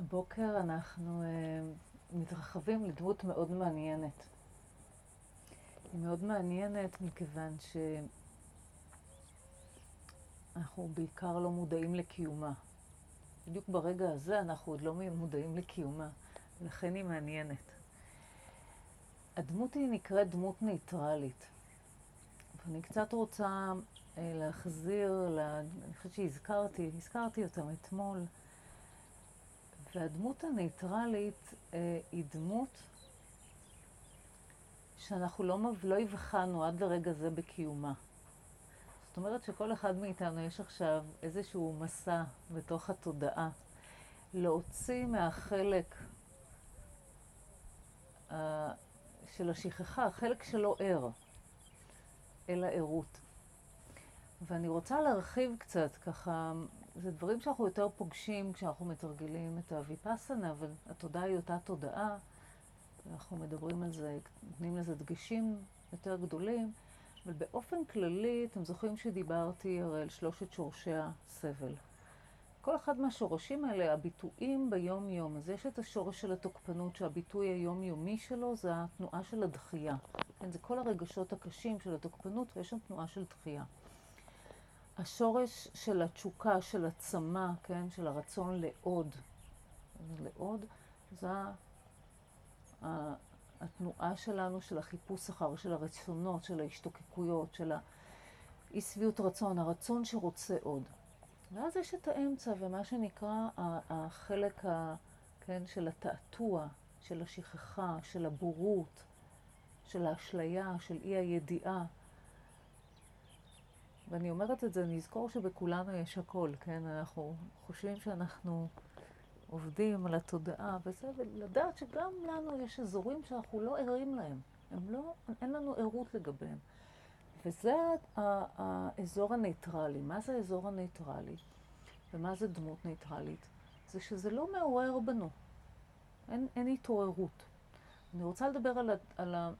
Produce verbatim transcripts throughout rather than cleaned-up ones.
הבוקר אנחנו uh, מתרחבים לדמות מאוד מעניינת. היא מאוד מעניינת מכיוון שאנחנו בעיקר לא מודעים לקיומה. בדיוק ברגע הזה אנחנו עוד לא מודעים לקיומה, ולכן היא מעניינת. הדמות היא נקראת דמות ניטרלית. ואני קצת רוצה uh, להחזיר, לה, אני חושבת שהזכרתי, הזכרתי אותם אתמול, והדמות הניטרלית אה, היא דמות שאנחנו לא, לא הבחנו עד לרגע זה בקיומה. זאת אומרת שכל אחד מאיתנו יש עכשיו איזשהו מסע בתוך התודעה, להוציא מהחלק אה, של השכחה, החלק שלו ער, אל הערות. ואני רוצה להרחיב קצת ככה, זה דברים שאנחנו יותר פוגשים כשאנחנו מתרגלים את הוויפאסנה, אבל התודעה היא אותה תודעה, אנחנו מדברים על זה, נותנים לזה דגשים יותר גדולים, אבל באופן כללי, אתם זוכרים שדיברתי הרי על שלושת שורשי הסבל. כל אחד מהשורשים האלה, הביטויים ביום-יום, אז יש את השורש של התוקפנות, שהביטוי היומיומי שלו זה התנועה של הדחייה. כן, זה כל הרגשות הקשים של התוקפנות, ויש שם תנועה של דחייה. השורש של התשוקה, של הצמא, כן, של הרצון לעוד, לעוד, זה התנועה שלנו, של החיפוש אחר, של הרצונות, של ההשתוקקויות, של האי שביעות רצון, הרצון שרוצה עוד. ואז יש את האמצע, ומה שנקרא החלק ה, כן, של התעתוע, של השכחה, של הבורות, של האשליה, של אי הידיעה. ואני אומרת את זה, נזכור שבכולנו יש הכל, כן? אנחנו חושבים שאנחנו עובדים על התודעה וזה, ולדעת שגם לנו יש אזורים שאנחנו לא ערים להם. הם לא, אין לנו ערות לגביהם. וזה האזור הניטרלי. מה זה האזור הניטרלי? ומה זה דמות ניטרלית? זה שזה לא מעורר בנו. אין, אין התעוררות. אני רוצה לדבר על ה... על ה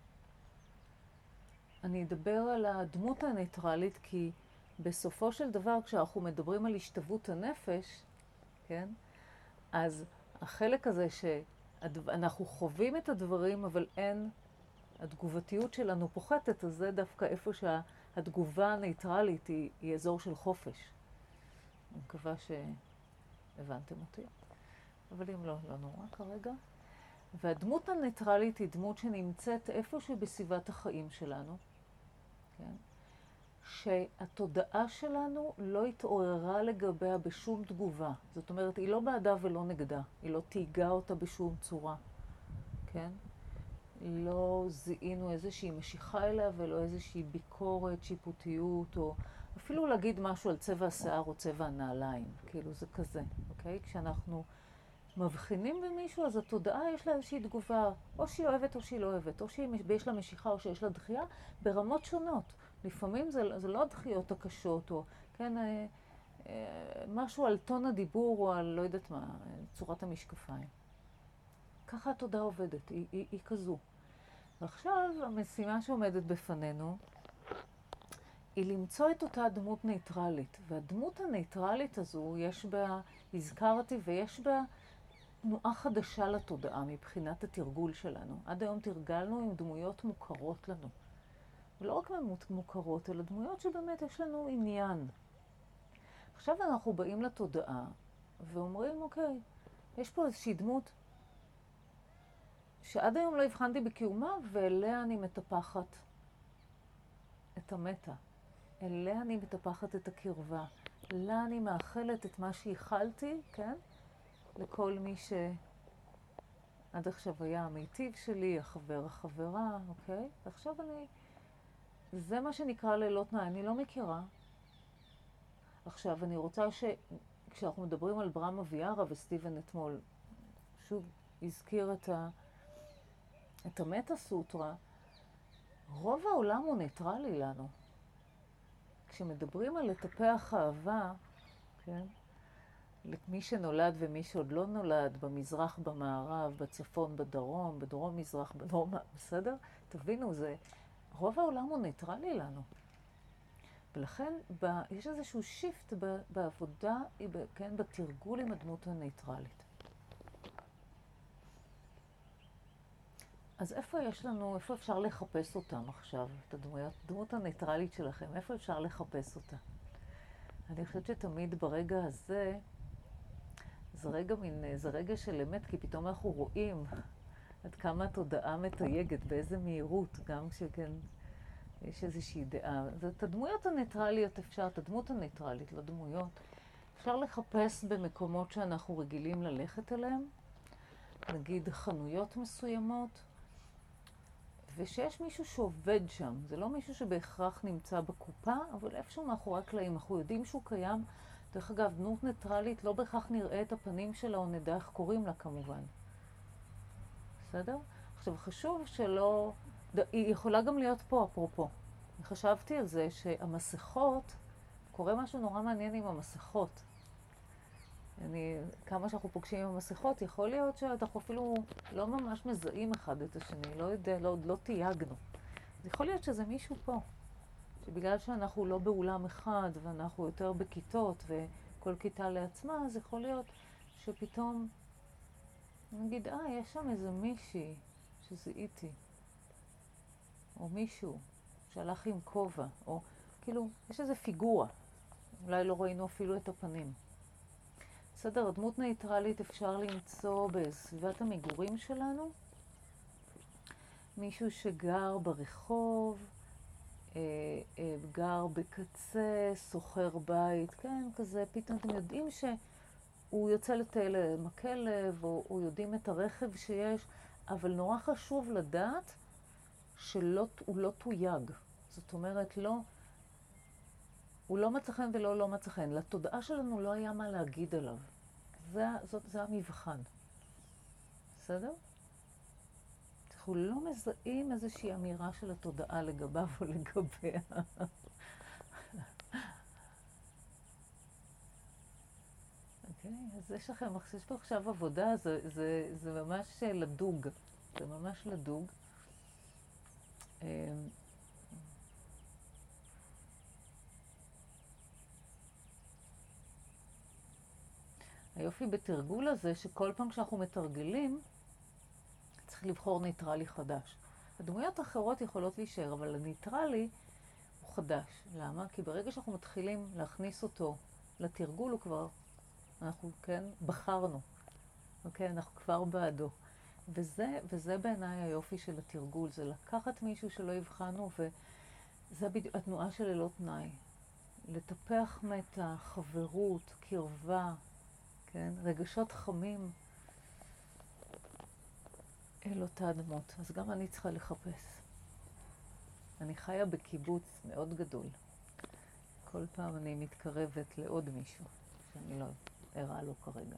אני אדבר על הדמות הניטרלית, כי בסופו של דבר, כשאנחנו מדברים על השתוות הנפש, כן? אז החלק הזה שאנחנו חווים את הדברים, אבל אין, התגובתיות שלנו פוחתת, אז זה דווקא איפה שהתגובה הניטרלית היא, היא אזור של חופש. אני מקווה שהבנתם אותי. אבל אם לא, לא נורא כרגע. והדמות הניטרלית היא דמות שנמצאת איפשהו בסביבת החיים שלנו, כן? שהתודעה שלנו לא התעוררה לגביה בשום תגובה. זאת אומרת, היא לא בעדה ולא נגדה. היא לא תיגה אותה בשום צורה, כן? לא זיהינו איזושהי משיכה אליה ולא איזושהי ביקורת, שיפוטיות, או אפילו להגיד משהו על צבע השיער או צבע הנעליים. כאילו זה כזה, אוקיי? כשאנחנו מבחינים במישהו, אז התודעה יש לה איזושהי תגובה, או שהיא אוהבת או שהיא לא אוהבת, או שיש לה משיכה או שיש לה דחייה, ברמות שונות. לפעמים זה, זה לא הדחיות הקשות, או כן, אה, אה, משהו על טון הדיבור, או על לא יודעת מה, צורת המשקפיים. ככה התודעה עובדת, היא, היא, היא כזו. ועכשיו המשימה שעומדת בפנינו, היא למצוא את אותה דמות ניטרלית. והדמות הניטרלית הזו, יש בה, הזכרתי, ויש בה תנועה חדשה לתודעה מבחינת התרגול שלנו. עד היום תרגלנו עם דמויות מוכרות לנו. ולא רק מוכרות, אלא דמויות שבאמת יש לנו עניין. עכשיו אנחנו באים לתודעה ואומרים, אוקיי, יש פה איזושהי דמות שעד היום לא הבחנתי בקיומה, ואליה אני מטפחת את המטה. אליה אני מטפחת את הקרבה. לה אני מאחלת את מה שהיחלתי, כן? לכל מי שעד עכשיו היה המיטיב שלי, החבר, החברה, אוקיי? ועכשיו אני... זה מה שנקרא לילות נאי, אני לא מכירה. עכשיו, אני רוצה ש... כשאנחנו מדברים על ברמה ויארה וסטיבן אתמול, שוב הזכיר את, ה... את המטה סוטרה, רוב העולם הוא ניטרלי לנו. כשמדברים על לטפח אהבה, כן? למי שנולד ומי שעוד לא נולד, במזרח, במערב, בצפון, בדרום, בדרום מזרח, בדרום, בסדר? תבינו, זה... רוב העולם הוא ניטרלי לנו. ולכן ב, יש איזשהו שיפט ב, בעבודה, כן, בתרגול עם הדמות הניטרלית. אז איפה יש לנו, איפה אפשר לחפש אותם עכשיו, את הדמות, הדמות הניטרלית שלכם, איפה אפשר לחפש אותה? אני חושבת שתמיד ברגע הזה, זה רגע מין, זה רגע של אמת, כי פתאום אנחנו רואים עד כמה התודעה מתייגת, באיזה מהירות, גם כשכן יש איזושהי דעה. את הדמויות הניטרליות אפשר, את הדמות הניטרלית, לא דמויות, אפשר לחפש במקומות שאנחנו רגילים ללכת אליהם, נגיד חנויות מסוימות, ושיש מישהו שעובד שם. זה לא מישהו שבהכרח נמצא בקופה, אבל איפשהו מאחורי הקלעים. אנחנו יודעים שהוא קיים. דרך אגב, דמות ניטרלית לא בהכרח נראה את הפנים שלה או נדע איך קוראים לה כמובן. בסדר? עכשיו חשוב שלא... היא יכולה גם להיות פה, אפרופו. אני חשבתי על זה שהמסכות, קורה משהו נורא מעניין עם המסכות. אני, כמה שאנחנו פוגשים עם המסכות, יכול להיות שאנחנו אפילו לא ממש מזהים אחד את השני, לא יודע, לא, עוד לא תייגנו. אז יכול להיות שזה מישהו פה, שבגלל שאנחנו לא באולם אחד ואנחנו יותר בכיתות וכל כיתה לעצמה, אז יכול להיות שפתאום נגיד, אה, יש שם איזה מישהי שזיהיתי, או מישהו שהלך עם כובע, או כאילו, יש איזה פיגורה, אולי לא ראינו אפילו את הפנים. בסדר, הדמות ניטרלית אפשר למצוא בסביבת המגורים שלנו. מישהו שגר ברחוב, אה, אה, גר בקצה, סוחר בית, כן, כזה, פתאום אתם יודעים שהוא יוצא לטייל עם הכלב, או, או יודעים את הרכב שיש, אבל נורא חשוב לדעת שהוא לא תויג. זאת אומרת, לא... הוא לא מצא חן ולא לא מצא חן. לתודעה שלנו לא היה מה להגיד עליו. זה, זאת, זה המבחן. בסדר? אנחנו לא מזהים איזושהי אמירה של התודעה לגביו או לגביה. אוקיי? אז יש לכם, יש פה עכשיו עבודה, זה, זה, זה ממש לדוג. זה ממש לדוג. היופי בתרגול הזה, שכל פעם שאנחנו מתרגלים, צריך לבחור ניטרלי חדש. הדמויות האחרות יכולות להישאר, אבל הניטרלי הוא חדש. למה? כי ברגע שאנחנו מתחילים להכניס אותו לתרגול, הוא כבר, אנחנו, כן, בחרנו. אוקיי? אנחנו כבר בעדו. וזה, וזה בעיניי היופי של התרגול, זה לקחת מישהו שלא הבחנו, וזה בדיוק התנועה של ללא תנאי. לטפח מתח, חברות, קרבה, כן? רגשות חמים אל אותה דמות. אז גם אני צריכה לחפש. אני חיה בקיבוץ מאוד גדול. כל פעם אני מתקרבת לעוד מישהו שאני לא אראה לו כרגע.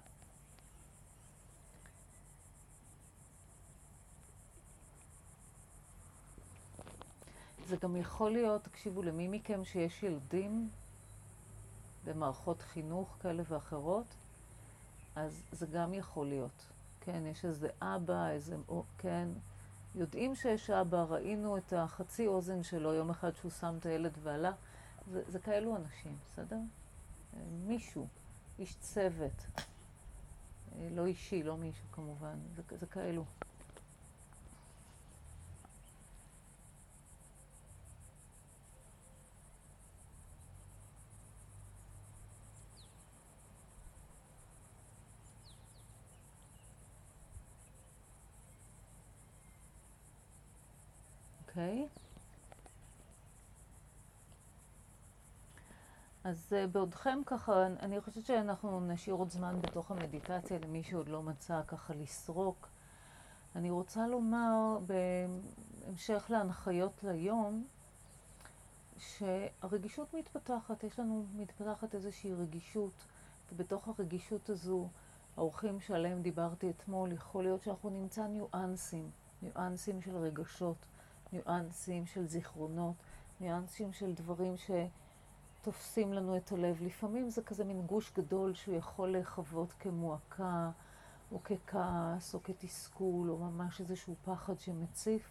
זה גם יכול להיות, תקשיבו, למי מכם שיש ילדים במערכות חינוך כאלה ואחרות, אז זה גם יכול להיות. כן, יש איזה אבא, איזה, כן, יודעים שיש אבא, ראינו את החצי אוזן שלו יום אחד שהוא שם את הילד ועלה, זה, זה כאלו אנשים, בסדר? מישהו, איש צוות, לא אישי, לא מישהו כמובן, זה, זה כאלו. אוקיי? אז בעודכם ככה, אני חושבת שאנחנו נשאיר עוד זמן בתוך המדיטציה למי שעוד לא מצא ככה לסרוק. אני רוצה לומר, בהמשך להנחיות ליום, שהרגישות מתפתחת, יש לנו מתפתחת איזושהי רגישות, ובתוך הרגישות הזו, האורחים שעליהם דיברתי אתמול, יכול להיות שאנחנו נמצא ניואנסים, ניואנסים של רגשות, ניואנסים של זיכרונות, ניואנסים של דברים שתופסים לנו את הלב. לפעמים זה כזה מין גוש גדול שהוא יכול לחוות כמועקה, או ככעס, או כתסכול, או ממש איזשהו פחד שמציף.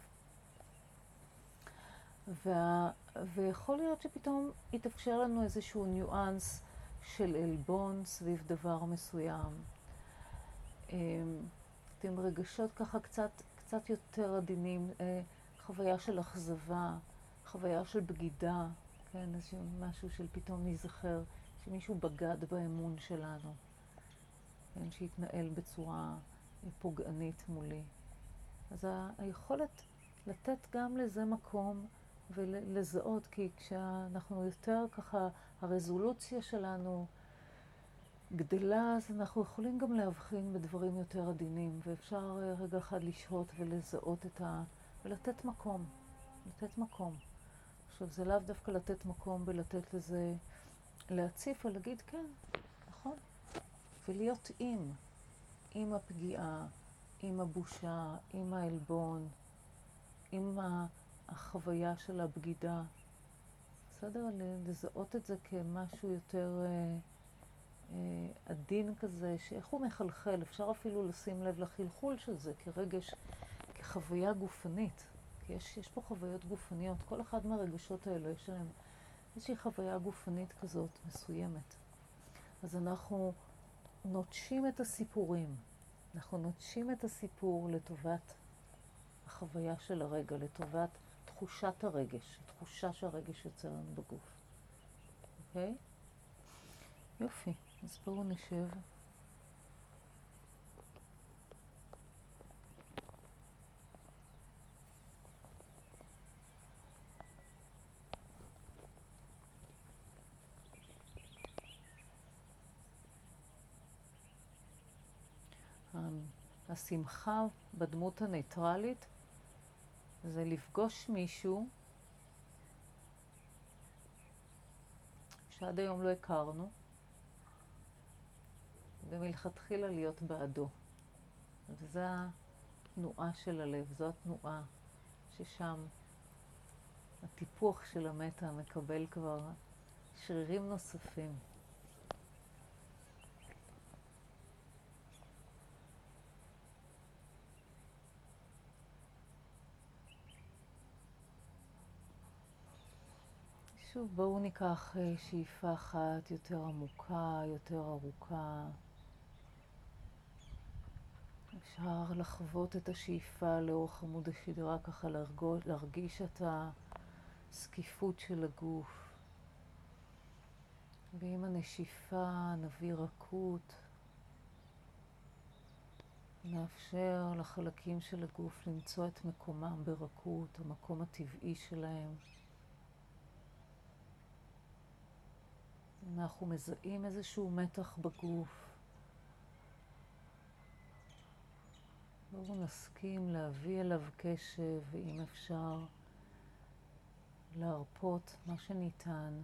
וה... ויכול להיות שפתאום יתאפשר לנו איזשהו ניואנס של אלבון סביב דבר מסוים. עם רגשות ככה קצת, קצת יותר עדינים, אה, חוויה של אכזבה, חוויה של בגידה, כן, איזשהו משהו של פתאום להיזכר שמישהו בגד באמון שלנו, כן, שהתנהל בצורה פוגענית מולי. אז ה- היכולת לתת גם לזה מקום ולזהות, כי כשאנחנו יותר ככה, הרזולוציה שלנו גדלה, אז אנחנו יכולים גם להבחין בדברים יותר עדינים, ואפשר רגע אחד לשהות ולזהות את ה... ולתת מקום, לתת מקום. עכשיו, זה לאו דווקא לתת מקום ולתת לזה להציף ולהגיד כן, נכון, ולהיות עם, עם הפגיעה, עם הבושה, עם העלבון, עם החוויה של הבגידה. בסדר? לזהות את זה כמשהו יותר אה, אה, עדין כזה, שאיך הוא מחלחל, אפשר אפילו לשים לב לחלחול של זה כרגש, כחוויה גופנית. כי יש, יש פה חוויות גופניות, כל אחד מהרגשות האלה יש להם איזושהי חוויה גופנית כזאת מסוימת. אז אנחנו נוטשים את הסיפורים, אנחנו נוטשים את הסיפור לטובת החוויה של הרגע, לטובת תחושת הרגש, התחושה שהרגש יוצא לנו בגוף. אוקיי? יופי, אז בואו נשב. השמחה בדמות הניטרלית זה לפגוש מישהו שעד היום לא הכרנו, ומלכתחילה להיות בעדו. וזו התנועה של הלב, זו התנועה ששם הטיפוח של המטה מקבל כבר שרירים נוספים. שוב, בואו ניקח שאיפה אחת יותר עמוקה, יותר ארוכה. אפשר לחוות את השאיפה לאורך עמוד השדרה, ככה להרגוש, להרגיש את הסקיפות של הגוף. ועם הנשיפה נביא רכות, נאפשר לחלקים של הגוף למצוא את מקומם ברכות, המקום הטבעי שלהם. אנחנו מזהים איזשהו מתח בגוף. בואו נסכים להביא אליו קשב, ואם אפשר להרפות מה שניתן.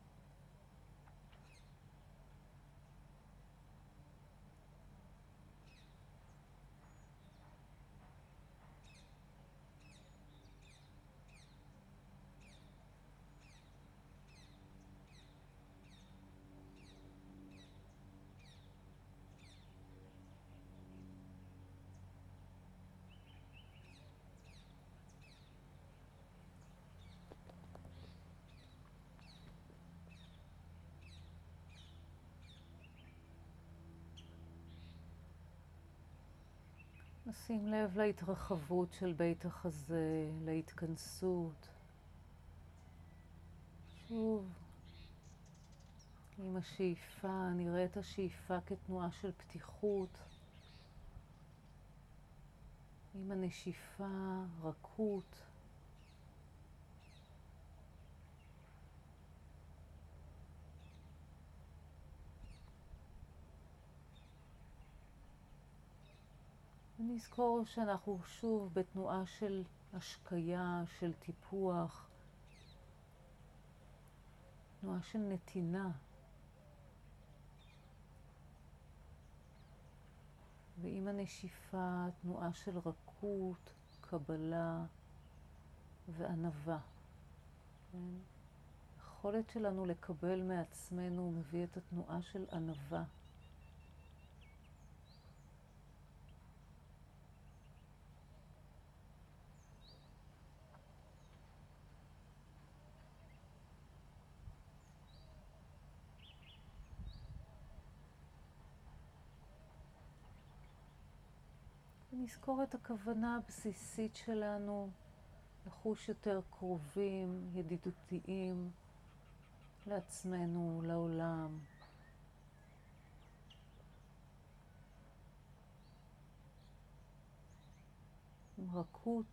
נשים לב להתרחבות של בית החזה, להתכנסות. שוב, עם השאיפה, נראה את השאיפה כתנועה של פתיחות. עם הנשיפה, רכות. ונזכור שאנחנו שוב בתנועה של השקיה, של טיפוח, תנועה של נתינה. ועם הנשיפה, תנועה של רכות, קבלה וענווה. כן? היכולת שלנו לקבל מעצמנו מביא את התנועה של ענווה. ונזכור את הכוונה הבסיסית שלנו לחוש יותר קרובים, ידידותיים לעצמנו, לעולם. עם רכות.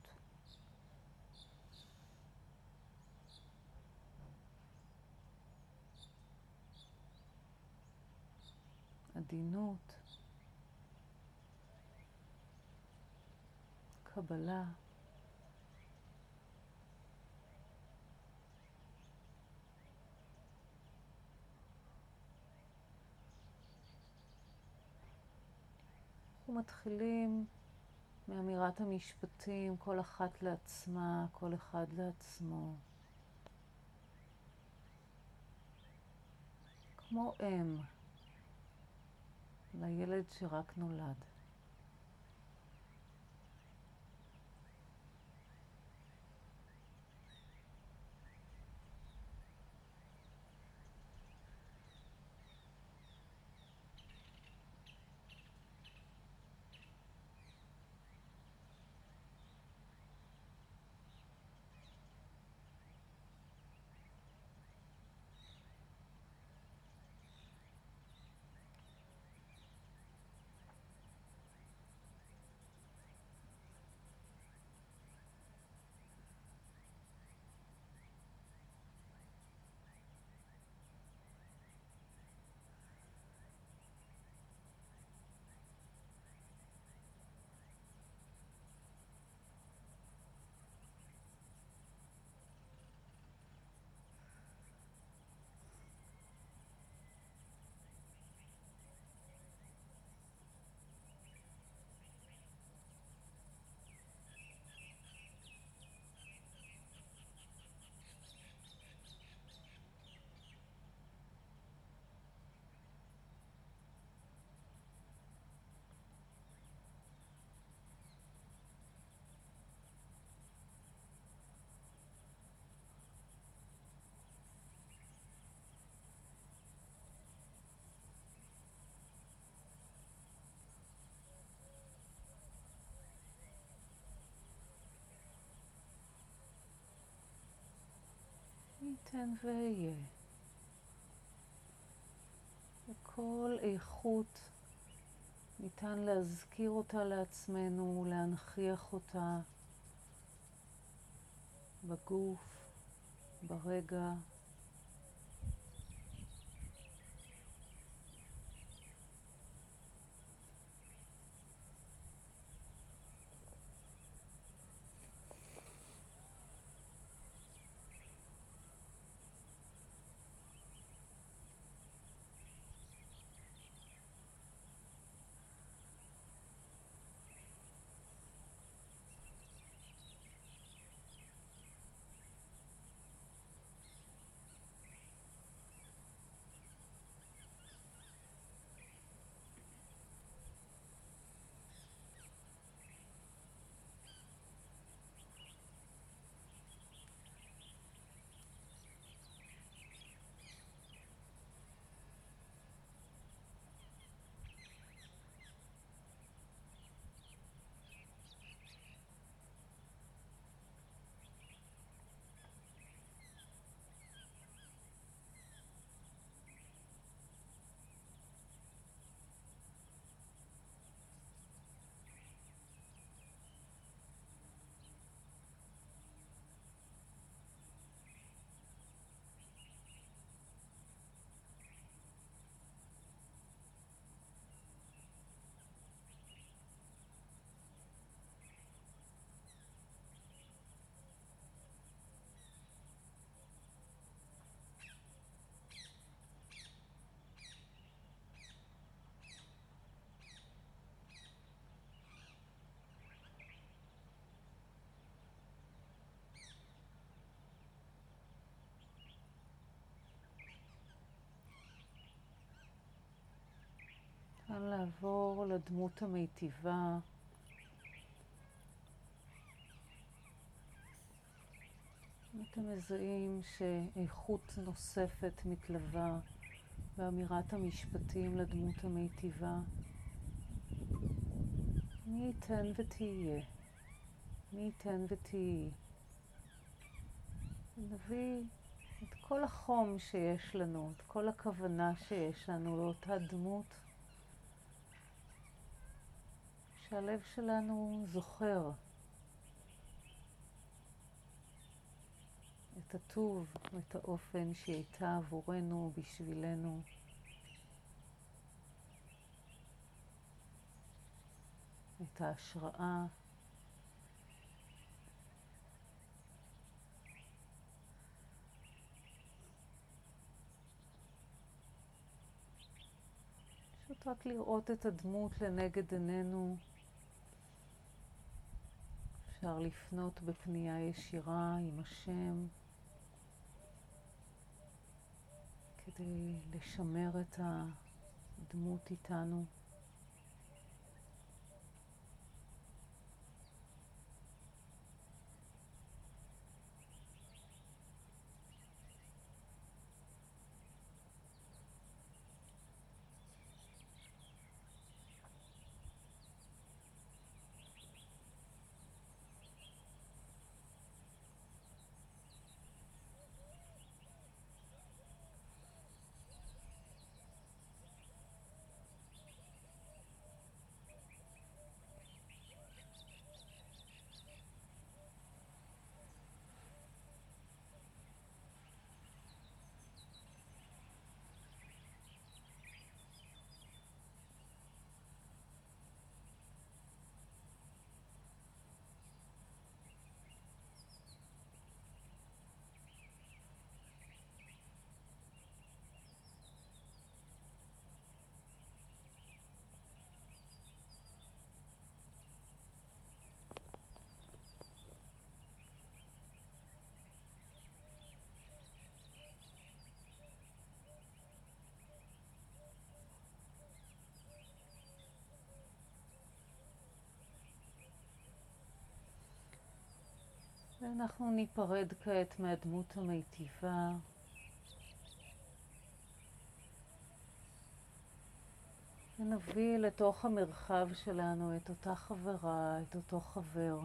עדינות. קבלה. אנחנו מתחילים מאמירת המשפטים, כל אחת לעצמה, כל אחד לעצמו. כמו אם לילד שרק נולד. ניתן ויהיה. וכל איכות ניתן להזכיר אותה לעצמנו, להנכיח אותה בגוף, ברגע. כאן לעבור לדמות המיטיבה. אתם מזהים שאיכות נוספת מתלווה באמירת המשפטים לדמות המיטיבה. מי ייתן ותהיה, מי ייתן ותהי. נביא את כל החום שיש לנו, את כל הכוונה שיש לנו לאותה דמות שהלב שלנו זוכר את הטוב ואת האופן שהיא הייתה עבורנו, בשבילנו. את ההשראה. פשוט רק לראות את הדמות לנגד עינינו. אפשר לפנות בפנייה ישירה עם השם כדי לשמר את הדמות איתנו. ואנחנו ניפרד כעת מהדמות המיטיבה. ונביא לתוך המרחב שלנו את אותה חברה, את אותו חבר.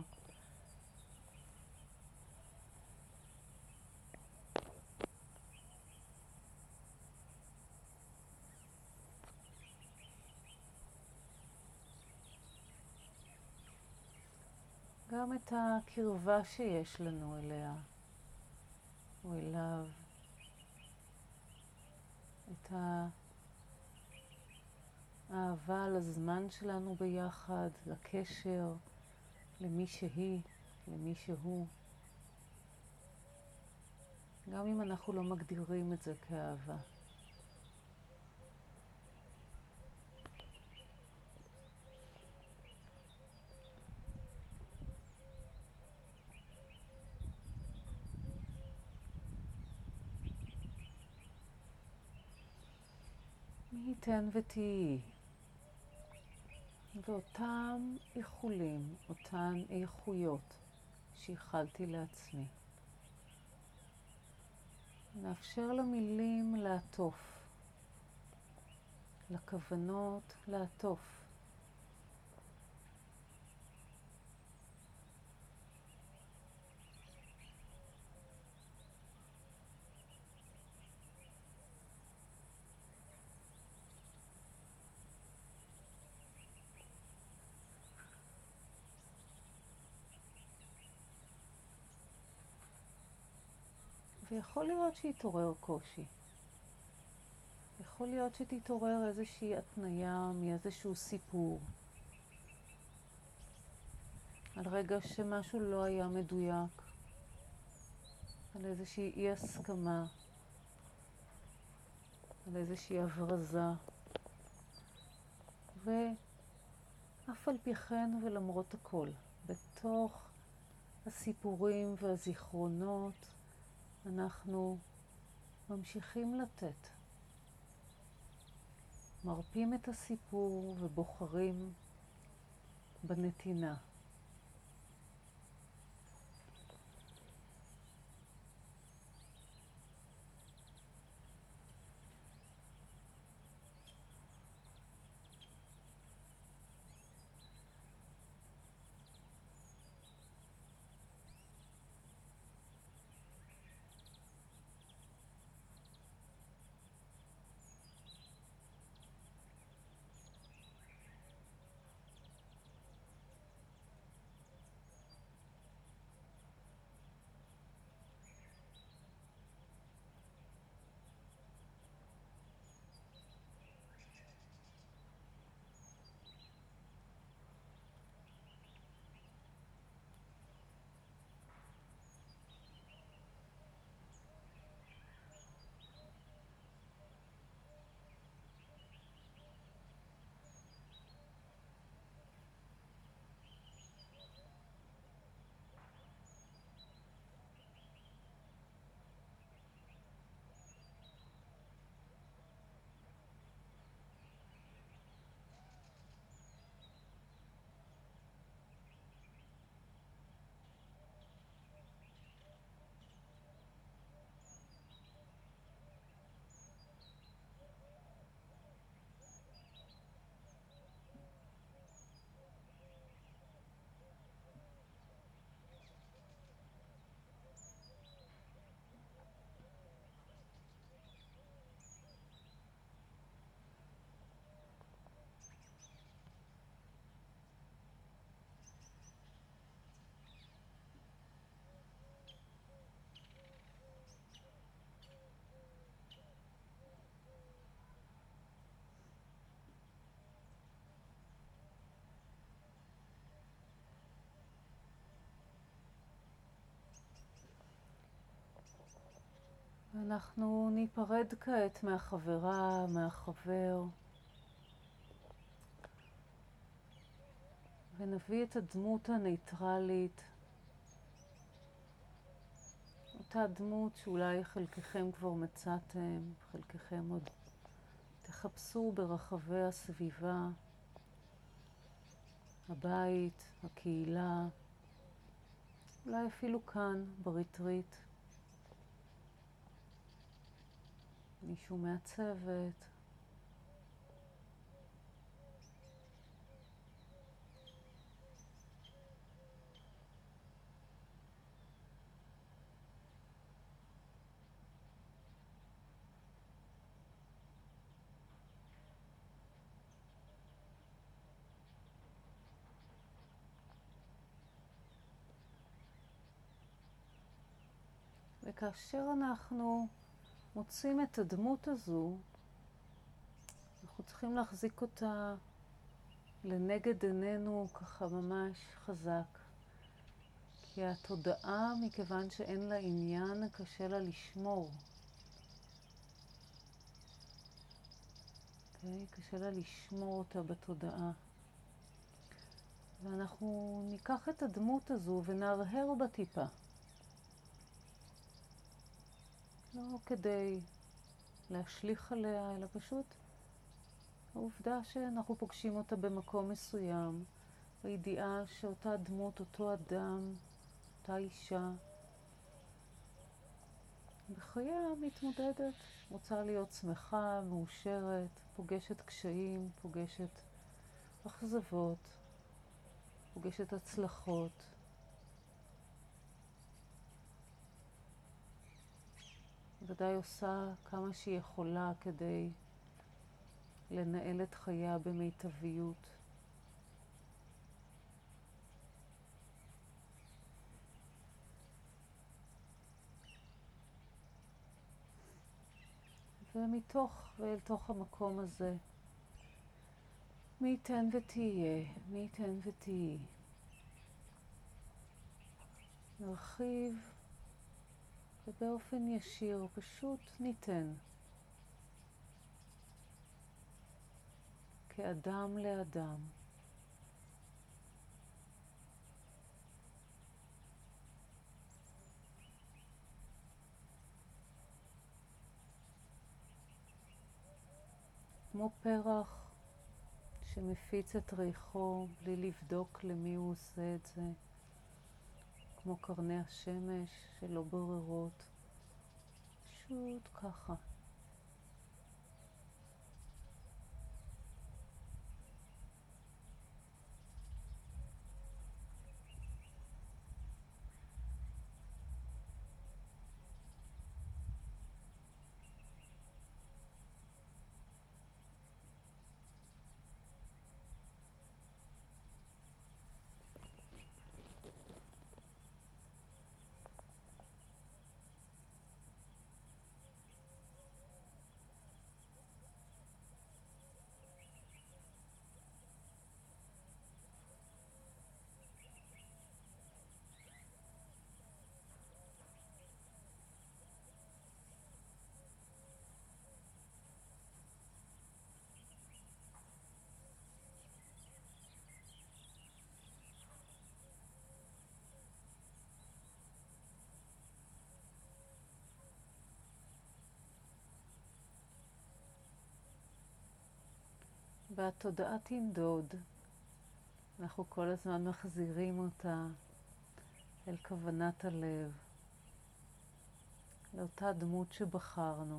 גם את הקרבה שיש לנו אליה, או אליו, את האהבה לזמן שלנו ביחד, לקשר, למי שהיא, למי שהוא. גם אם אנחנו לא מגדירים את זה כאהבה. מי ייתן ותהי, ואותם איחולים, אותן איכויות שאיחלתי לעצמי. נאפשר למילים לעטוף, לכוונות לעטוף. ויכול להיות שיתעורר קושי. יכול להיות שתתעורר איזושהי התניה מאיזשהו סיפור. על רגע שמשהו לא היה מדויק. על איזושהי אי הסכמה. על איזושהי הברזה. ואף על פי כן ולמרות הכל, בתוך הסיפורים והזיכרונות, אנחנו ממשיכים לתת. מרפים את הסיפור ובוחרים בנתינה. ואנחנו ניפרד כעת מהחברה, מהחבר, ונביא את הדמות הנייטרלית, אותה דמות שאולי חלקכם כבר מצאתם, חלקכם עוד תחפשו ברחבי הסביבה, הבית, הקהילה, אולי אפילו כאן בריטריט, מישהו מהצוות. וכאשר אנחנו מוצאים את הדמות הזו, אנחנו צריכים להחזיק אותה לנגד עינינו ככה ממש חזק. כי התודעה, מכיוון שאין לה עניין, קשה לה לשמור. Okay? קשה לה לשמור אותה בתודעה. ואנחנו ניקח את הדמות הזו ונהרהר בה טיפה. לא כדי להשליך עליה, אלא פשוט העובדה שאנחנו פוגשים אותה במקום מסוים, הידיעה שאותה דמות, אותו אדם, אותה אישה, בחייה מתמודדת, רוצה להיות שמחה, מאושרת, פוגשת קשיים, פוגשת אכזבות, פוגשת הצלחות. ודאי עושה כמה שהיא יכולה כדי לנהל את חייה במיטביות. ומתוך ואל תוך המקום הזה, מי ייתן ותהיה, מי ייתן ותהי. נרחיב ובאופן ישיר פשוט ניתן. כאדם לאדם. כמו פרח שמפיץ את ריחו בלי לבדוק למי הוא עושה את זה. כמו קרני השמש שלא בוררות. פשוט ככה. והתודעה תנדוד. אנחנו כל הזמן מחזירים אותה אל כוונת הלב, לאותה דמות שבחרנו.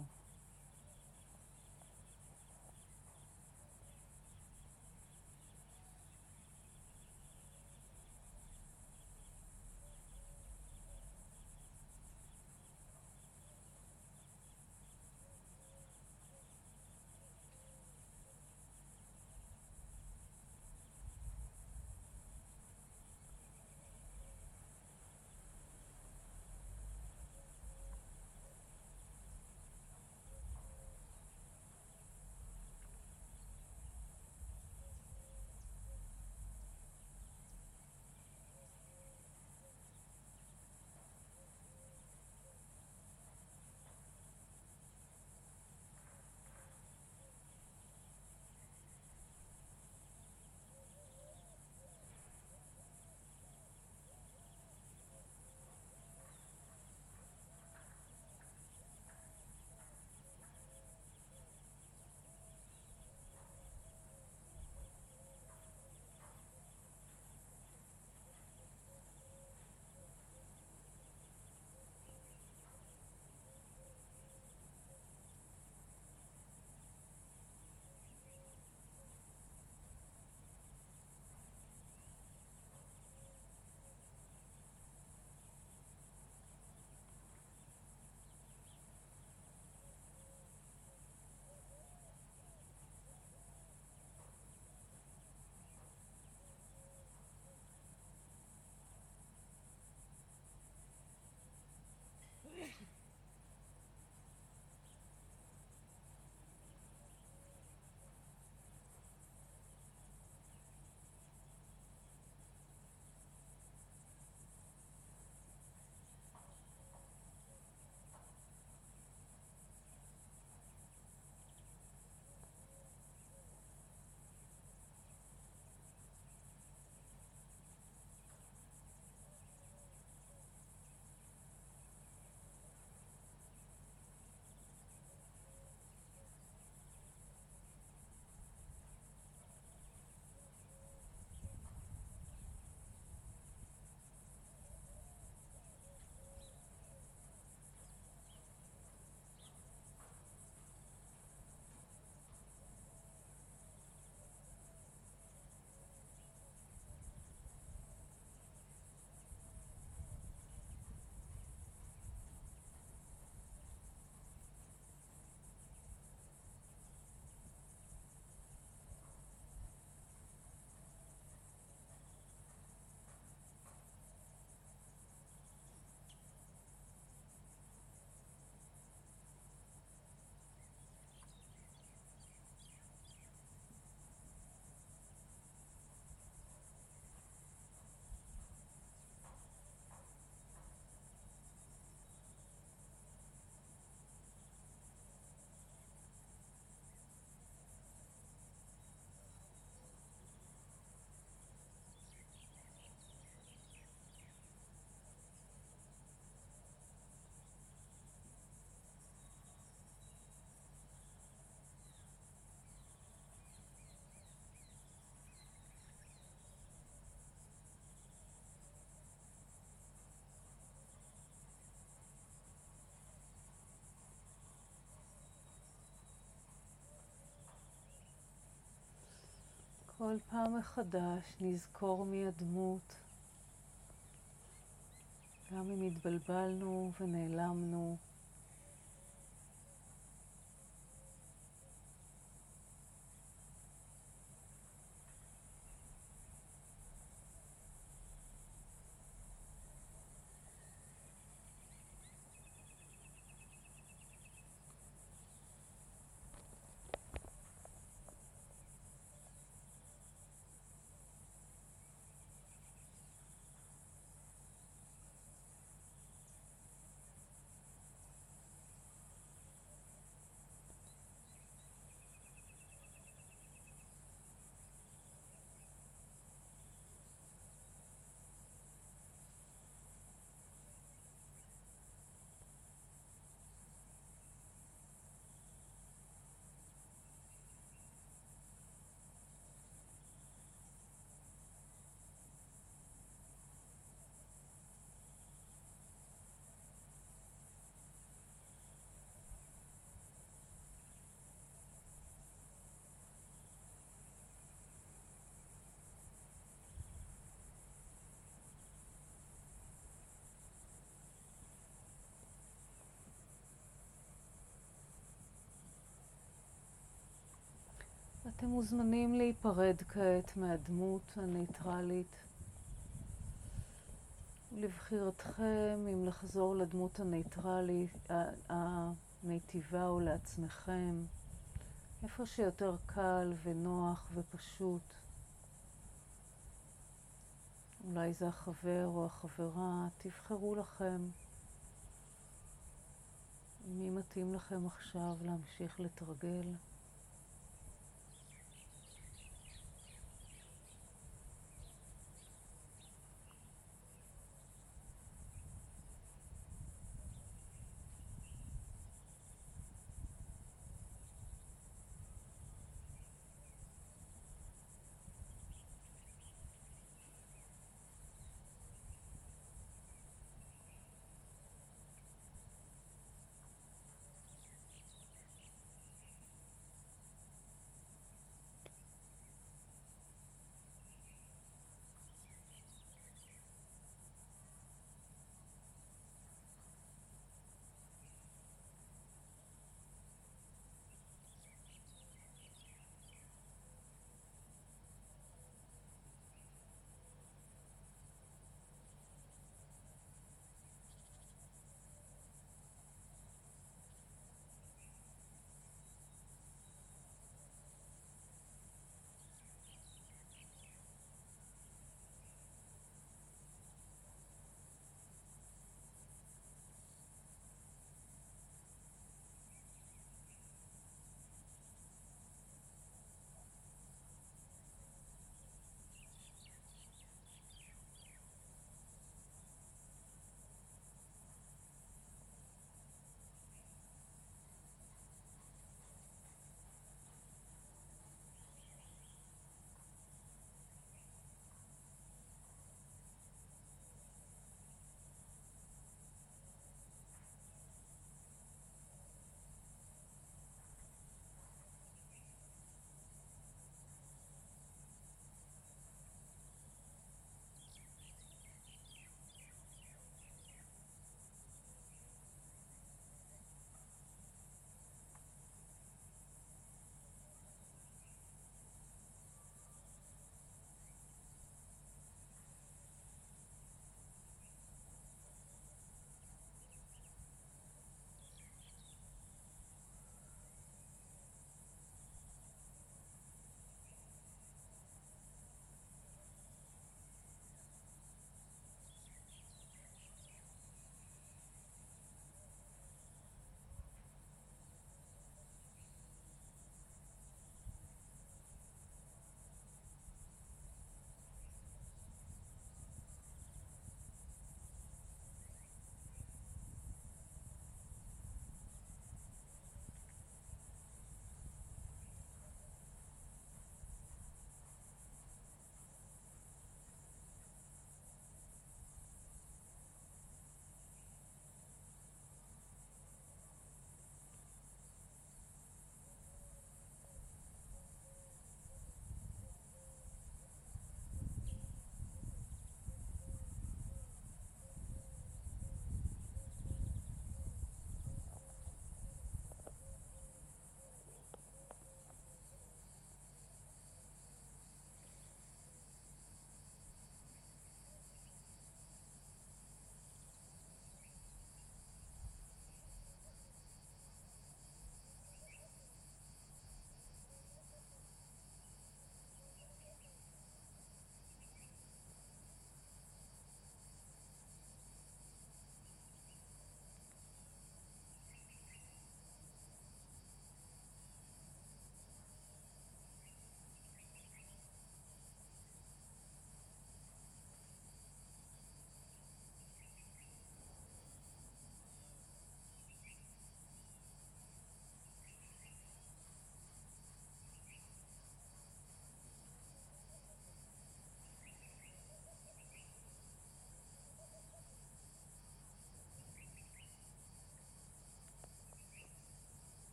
כל פעם מחדש נזכור מי הדמות, גם אם התבלבלנו ונעלמנו. אתם מוזמנים להיפרד כעת מהדמות הניטרלית, לבחירתכם אם לחזור לדמות הניטרלית, המיטיבה או לעצמכם, איפה שיותר קל ונוח ופשוט. אולי זה החבר או החברה, תבחרו לכם מי מתאים לכם עכשיו להמשיך לתרגל.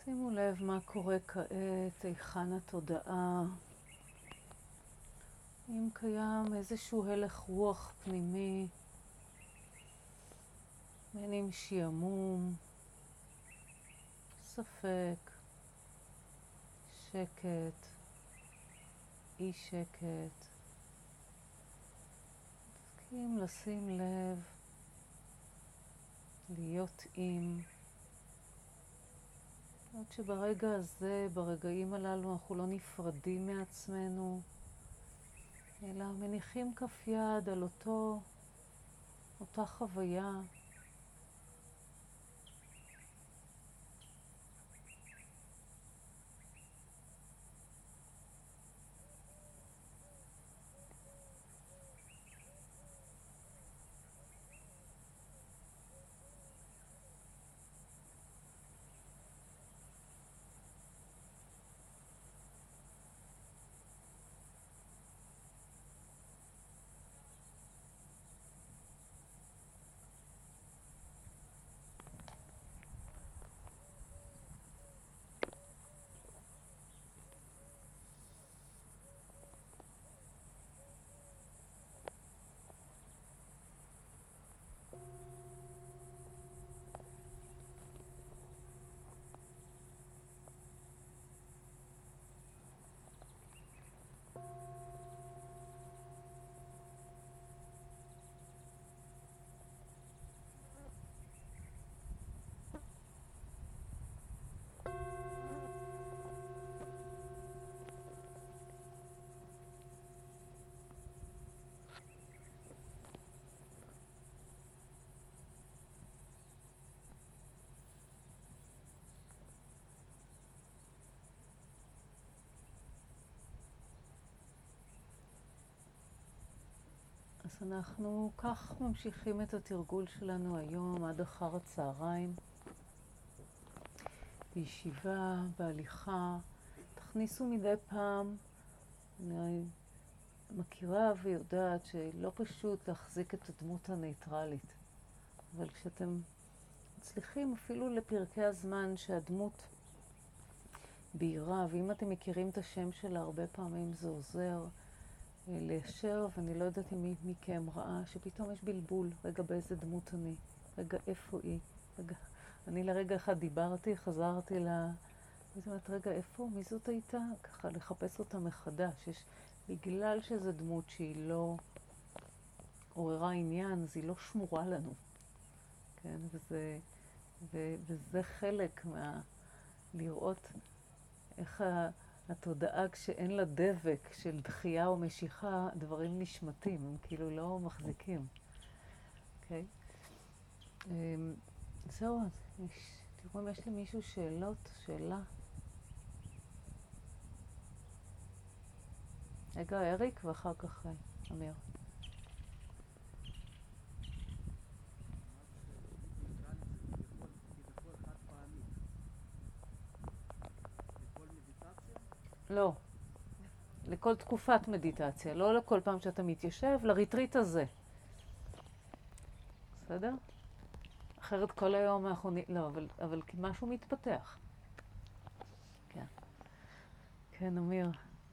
שימו לב מה קורה כעת, היכן התודעה. אם קיים איזשהו הלך רוח פנימי, בין אם שיעמום, ספק, שקט, אי שקט. תסכים לשים לב, להיות עם. עד שברגע הזה, ברגעים הללו, אנחנו לא נפרדים מעצמנו, אלא מניחים כף יד על אותו, אותה חוויה. אז אנחנו כך ממשיכים את התרגול שלנו היום עד אחר הצהריים. בישיבה, בהליכה, תכניסו מדי פעם. אני מכירה ויודעת שלא פשוט להחזיק את הדמות הניטרלית, אבל כשאתם מצליחים אפילו לפרקי הזמן שהדמות בהירה, ואם אתם מכירים את השם שלה הרבה פעמים זה עוזר ליישר, ואני לא יודעת אם מי מכם ראה שפתאום יש בלבול, רגע באיזה דמות אני, רגע איפה היא, רגע, אני לרגע אחד דיברתי, חזרתי לה, זאת אומרת רגע איפה, מי זאת הייתה? ככה לחפש אותה מחדש, יש, בגלל שזו דמות שהיא לא עוררה עניין, אז היא לא שמורה לנו, כן, וזה, ו, וזה חלק מה, לראות איך ה... התודעה כשאין לה דבק של דחייה או משיכה, דברים נשמטים, הם כאילו לא מחזיקים. אוקיי? זהו, תראו אם יש למישהו שאלות, שאלה. רגע, אריק, ואחר כך אמיר. לא. לכל תקופת מדיטציה, לא לכל פעם שאתה מתיישב, לריטריט הזה. בסדר? אחרת כל היום אנחנו... לא, אבל, אבל משהו מתפתח. כן. כן, אמיר.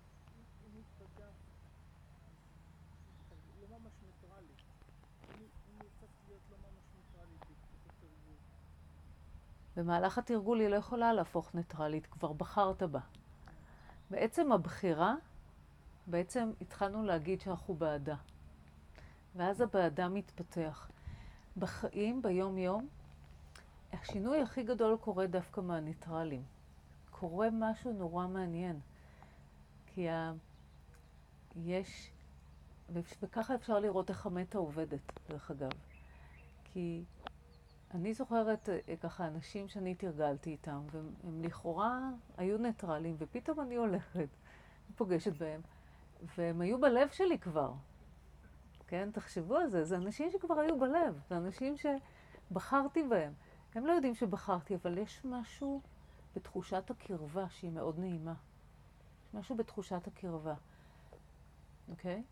במהלך התרגול היא לא יכולה להפוך ניטרלית, כבר בחרת בה. בעצם הבחירה, בעצם התחלנו להגיד שאנחנו בעדה. ואז הבעדה מתפתח. בחיים, ביום יום, השינוי הכי גדול קורה דווקא מהניטרלים. קורה משהו נורא מעניין. כי ה... יש... וככה אפשר לראות איך המטה עובדת, דרך אגב. כי אני זוכרת ככה אנשים שאני תרגלתי איתם, והם לכאורה היו ניטרלים, ופתאום אני הולכת, פוגשת בהם, והם היו בלב שלי כבר. כן, תחשבו על זה, זה אנשים שכבר היו בלב, זה אנשים שבחרתי בהם. הם לא יודעים שבחרתי, אבל יש משהו בתחושת הקרבה שהיא מאוד נעימה. יש משהו בתחושת הקרבה. אוקיי?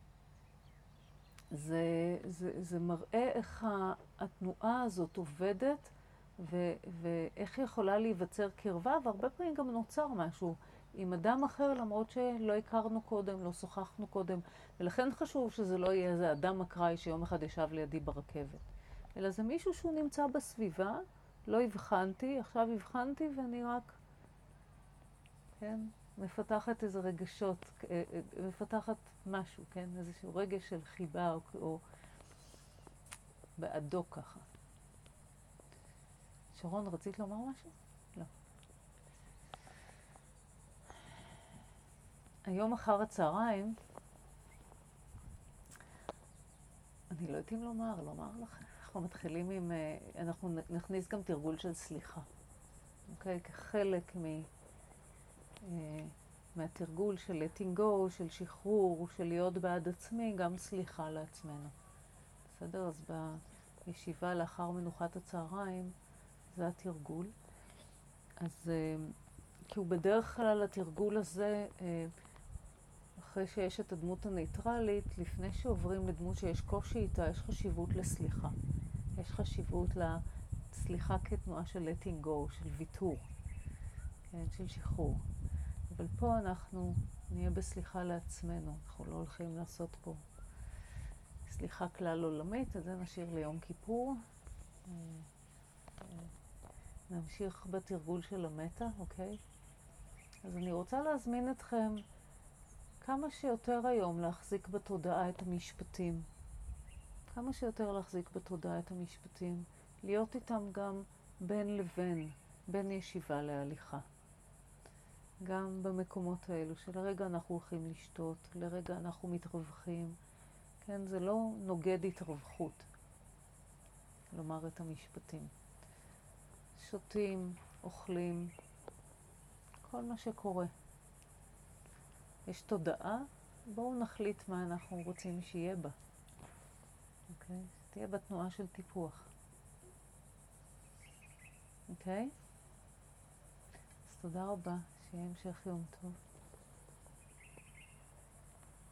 זה, זה, זה מראה איך התנועה הזאת עובדת ו- ואיך יכולה להיווצר קרבה, והרבה פעמים גם נוצר משהו עם אדם אחר, למרות שלא הכרנו קודם, לא שוחחנו קודם, ולכן חשוב שזה לא יהיה איזה אדם אקראי שיום אחד ישב לידי ברכבת, אלא זה מישהו שהוא נמצא בסביבה, לא הבחנתי, עכשיו הבחנתי ואני רק, כן, מפתחת איזה רגשות, מפתחת משהו, כן, איזשהו רגש של חיבה או, או בעדו ככה. שרון, רצית לומר משהו? לא. היום אחר הצהריים, אני לא יודעת אם לומר, לומר לכם. אנחנו מתחילים עם, אנחנו נכניס גם תרגול של סליחה. אוקיי? כחלק מ, מהתרגול של letting go, של שחרור, של להיות בעד עצמי, גם סליחה לעצמנו. בסדר? אז בישיבה לאחר מנוחת הצהריים, זה התרגול. אז כי הוא בדרך כלל התרגול הזה, אחרי שיש את הדמות הניטרלית, לפני שעוברים לדמות שיש קושי איתה, יש חשיבות לסליחה. יש חשיבות לסליחה כתנועה של letting go, של ויתור, כן, של שחרור. אבל פה אנחנו נהיה בסליחה לעצמנו, אנחנו לא הולכים לעשות פה סליחה כלל עולמית, את זה נשאיר ליום כיפור. נמשיך בתרגול של המטה, אוקיי? אז אני רוצה להזמין אתכם כמה שיותר היום להחזיק בתודעה את המשפטים. כמה שיותר להחזיק בתודעה את המשפטים. להיות איתם גם בין לבין, בין ישיבה להליכה. גם במקומות האלו שלרגע אנחנו הולכים לשתות, לרגע אנחנו מתרווחים. כן, זה לא נוגד התרווחות, לומר את המשפטים. שותים, אוכלים, כל מה שקורה. יש תודעה, בואו נחליט מה אנחנו רוצים שיהיה בה. אוקיי? תהיה בתנועה של טיפוח. אוקיי? אז תודה רבה, שיהיה המשך יום טוב.